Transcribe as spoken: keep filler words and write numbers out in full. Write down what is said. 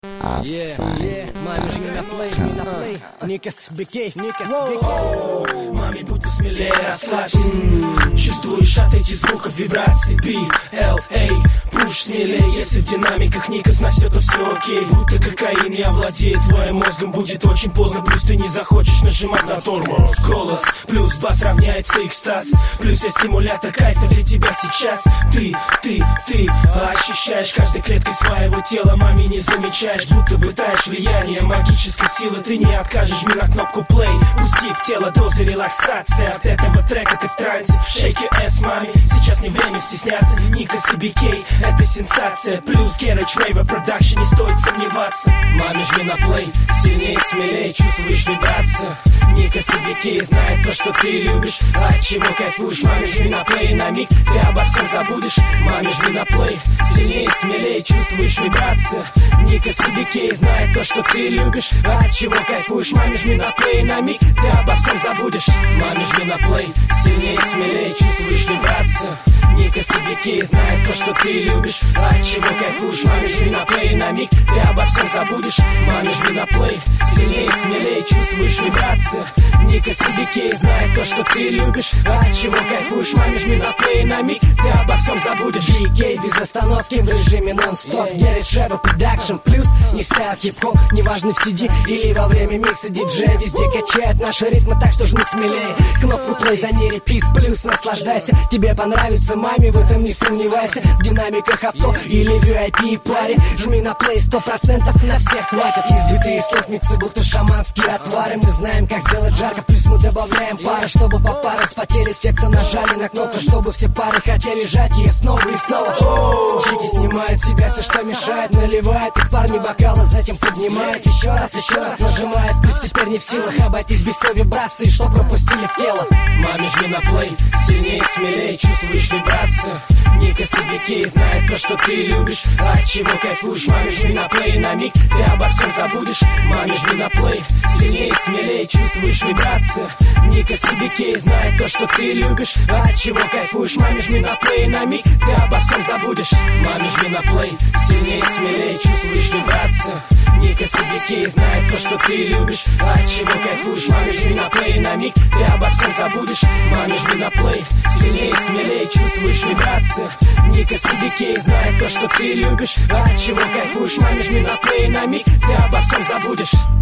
Yeah, yeah, маме жми на плей, жми на плей. Никас Бикей, Никас Бикей. Маме, будь посмелее, расслабься. Чувствуешь от этих звуков вибрации. Би эл эй, пуш смелее. Если в динамиках Никас на все, то все окей. Будто кокаин я владею твоим мозгом. Будет очень поздно, плюс ты не захочешь нажимать на тормоз. Голос плюс бас равняется экстаз. Плюс я стимулятор кайфа для тебя сейчас. Ты, ты, ты ощущаешь каждой клеткой своего тела. Маме не замечаешь, будто бы таешь влияние магической силы. Ты не откажешь, жми на кнопку play. Пусти в тело дозы релаксации. От этого трека ты в трансе. Shake your ass, маме, сейчас не время стесняться. Никас и Бикей, это сенсация. Плюс Garage Rave Production, не стоит сомневаться. Маме жми на плей, сильнее, смелее, чувствуешь вибрацию. Никас и Бикей знает то, что ты любишь. А от чего кайфуешь? Маме жми на плей, на миг ты обо всем забудешь. Маме жми на плей, сильнее, смелее, чувствуешь вибрацию. Никас и Бикей знает то, что ты любишь. А от чего кайфуешь? Маме жми на плей, на миг ты обо всем забудешь. Маме жми на плей, сильнее, смелее, чувствуешь вибрацию. Никас и Бикей знает то, что ты любишь. А от чего кайфуешь? Маме жми на плей, на миг ты обо всем забудешь. Маме жми на плей, сильнее, смелее, чувствуешь вибрацию. Никас и Бикей знает то, что ты любишь. А от чего кайфуешь? Маме жми на плей, на миг ты обо всем забудешь. Бикей без остановки в режиме нон-стоп. Garage Rave Production плюс не стайл хип-хоп. Неважно в си ди или во время микса диджей. Везде качает наши ритмы, так что жми смелее. Кнопку плей за ней репит, плюс наслаждайся. Тебе понравится, маме, в этом не сомневайся. В динамиках авто или ви ай пи паре. Жми на плей, сто процентов на всех хватит. Избитые слов миксы, будто шаманские отвары. Мы знаем, как сделать жарко, плюс мы добавляем пары. Чтобы по паре спотели все, кто нажали на кнопку. Чтобы все пары хотели жать ее снова и снова. Чики снимает с себя все, что мешает. Наливает и парни бокалы, затем поднимает. Еще раз, еще раз нажимает. Плюс теперь не в силах обойтись без той вибрации, что пропустили в тело. Маме жми на плей, сильнее, смелее, чувствуешь вибрацию. Никас и Бикей знает то, что ты любишь. А от чего кайфуешь? Маме жми на плей, на миг ты обо всем забудешь. Маме жми на плей, сильнее, смелее, чувствуешь вибрацию. Никас и Бикей знает то, что ты любишь. А от чего кайфуешь? Маме жми на плей, на миг ты обо всем забудешь. Маме жми на плей, сильнее, смелее, чувствуешь вибрацию. Никас и Бикей знает то, что ты любишь. А от чего кайфуешь? Маме жми на плей, на миг ты обо всем забудешь. Маме жми на плей, сильнее, смелее, чувствуешь вибрацию. Никас и Бикей знает то, что ты любишь. А от чего кайфуешь? Маме жми на плей, на миг ты обо всем забудешь.